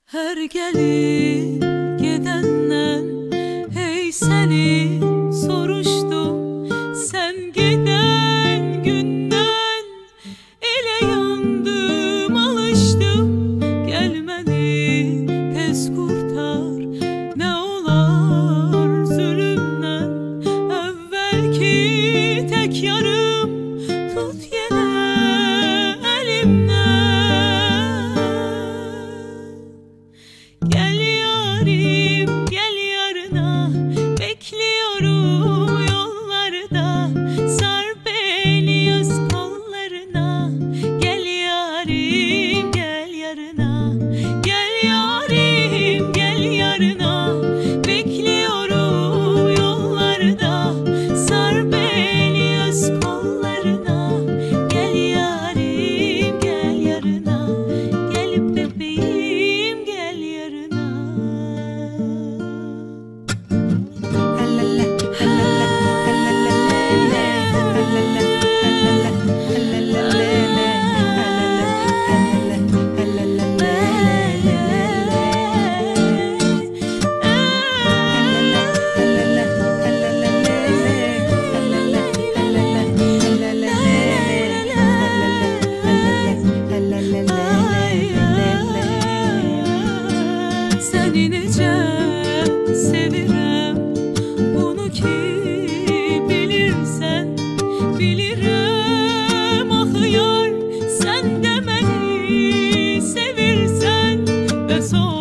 Her gelip gedenden hey seni soruştum. Sen giden günden ele yandım alıştım. Gelmeni tez kurtar ne olar zulümden. Evvelki tek yarım tut yine elimden. Gel yarim gel yarına, bekliyorum yollarda. Sar beni öz kollarına. Gel yarim gel yarına, gel yarim gel yarına. Bekliyorum yollarda. Sar beni öz kollarına. Gel yarim gel yarına, gel bebeğim gel yarına. Seni nece sevirem, bunu ki bilirsen. Bilirim ah yar, sen de beni sevirsen ve sonra